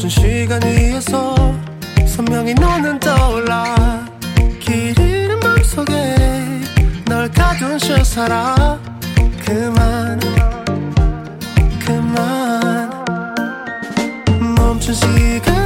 멈춰진 시간 위에서 선명히 너는 떠올라. 길 잃은 맘속에 널 가둔 채 살아. 그만 멈춘 시간